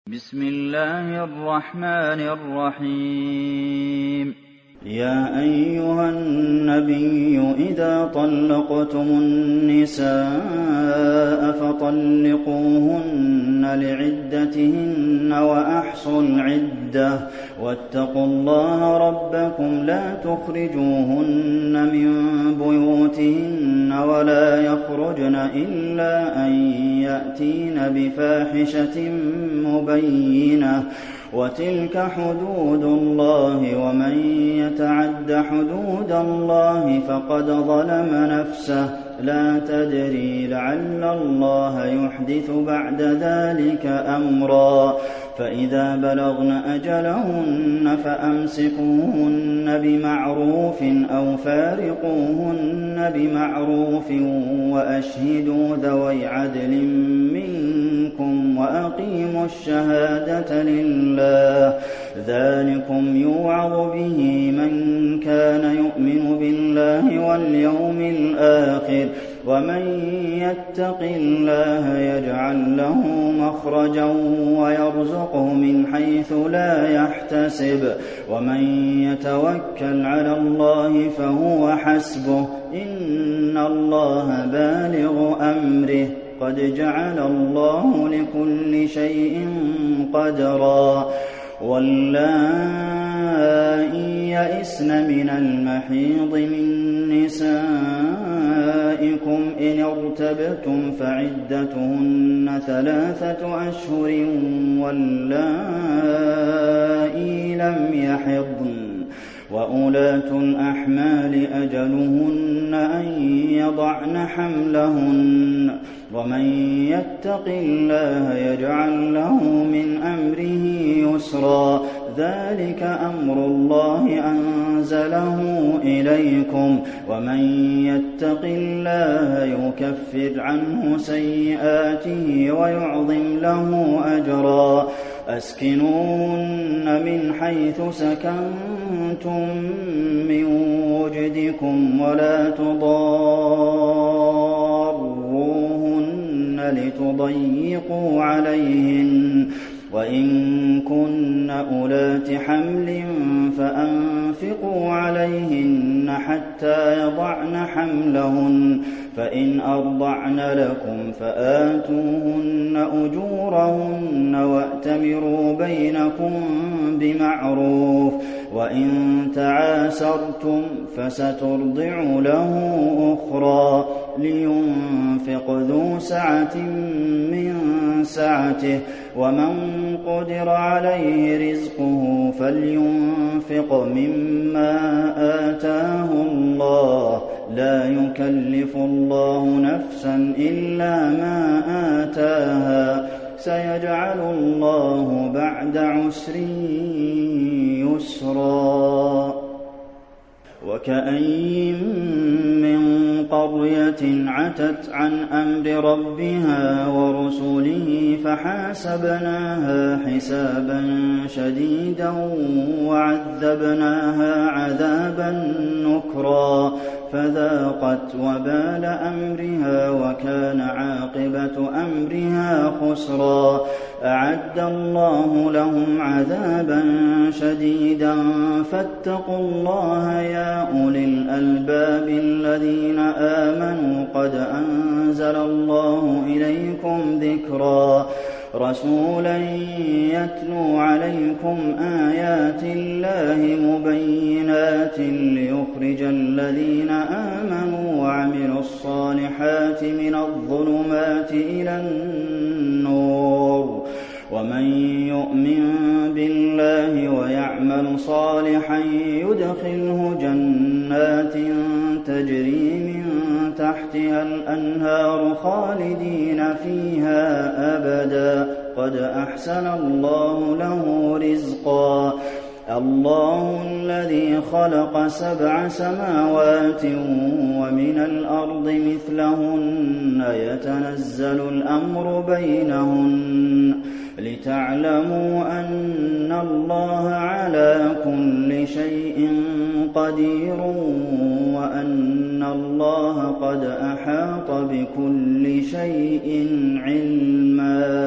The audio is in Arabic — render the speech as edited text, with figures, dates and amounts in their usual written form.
بسم الله الرحمن الرحيم. يا أيها النبي إذا طلقتم النساء فطلقوهن لعدتهن وأحصوا العدة واتقوا الله ربكم لا تخرجوهن من بيوتهن ولا يخرجن إلا أن يأتين بفاحشة مبينة وتلك حدود الله ومن يتعد حدود الله فقد ظلم نفسه لا تدري لعل الله يحدث بعد ذلك أمرا فإذا بلغن أجلهن فأمسكوهن بمعروف أو فارقوهن بمعروف وأشهدوا ذوي عدل منكم وأقيموا الشهادة لله ذلكم يوعظ به من كان يؤمن بالله واليوم الآخر ومن يتق الله يجعل له مخرجا ويرزقه من حيث لا يحتسب ومن يتوكل على الله فهو حسبه إن الله بالغ أمره قد جعل الله لكل شيء قدرا واللائي يئسن من المحيض من نسائكم إن ارتبتم فعدتهن 3 أشهر واللائي لم يحضن وأولاة الأحمال أجلهن أن يضعن حملهن ومن يتق الله يجعل له من أمره يسرا ذلك أمر الله أنزله إليكم ومن يتق الله يكفر عنه سيئاته ويعظم له أجرا أسكنوهن من حيث سكنتم من وجدكم ولا تضاروهن لتضيقوا عليهن وإن كن أولات حمل فأنفقوا عليهن حتى يضعن حملهن فإن أرضعن لكم فآتوهن أجورهن وأتمروا بينكم بمعروف وإن تعاسرتم فسترضع له أخرى لينفق ذو سعة من سعته ومن قدر عليه رزقه فلينفق مما آتاه الله لا يكلف الله نفسا إلا ما آتاها سيجعل الله بعد عسر يسرا وكأين من قرية عتت عن أمر ربها ورسله فحاسبناها حسابا شديدا وعذبناها عذابا نكرا فذاقت وبال أمرها وكان عاقبة أمرها خسرا أعد الله لهم عذابا شديدا فاتقوا الله يا أولي الألباب الذين آمنوا قد أنزل الله إليكم ذكرا رسولا يتلو عليكم آيات الله مبينات ليخرج الذين آمنوا وعملوا الصالحات من الظلمات إلى النور ومن يؤمن بالله ويعمل صالحا يدخله جنات تجري من تحتها الأنهار خالدين فيها أبدا قد أحسن الله له رزقا الله الذي خلق 7 سماوات ومن الأرض مثلهن يتنزل الأمر بينهن لتعلموا أن الله على كل شيء قدير وأن الله قد أحاط بكل شيء علما